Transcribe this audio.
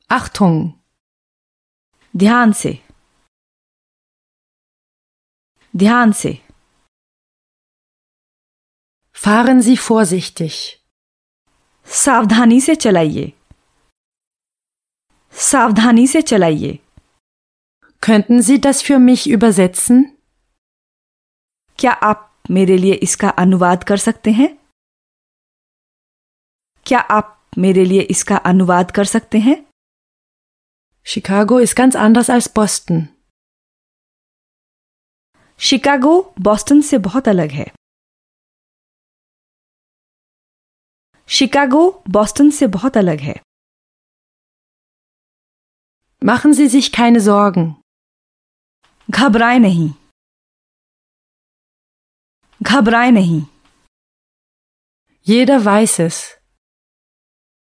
Achtung! ध्यान से ध्यान से Fahren Sie vorsichtig. सावधानी से चलाइए सावधानी से चलाइए Könnten Sie das für mich übersetzen? क्या आप मेरे लिए इसका अनुवाद कर सकते हैं क्या आप मेरे लिए इसका अनुवाद कर सकते हैं Chicago ist ganz anders als Boston. Chicago Boston से बहुत अलग है शिकागो बॉस्टन से बहुत अलग है Machen Sie sich keine Sorgen. घबराएं नहीं घबराएं नहीं Jeder weiß es.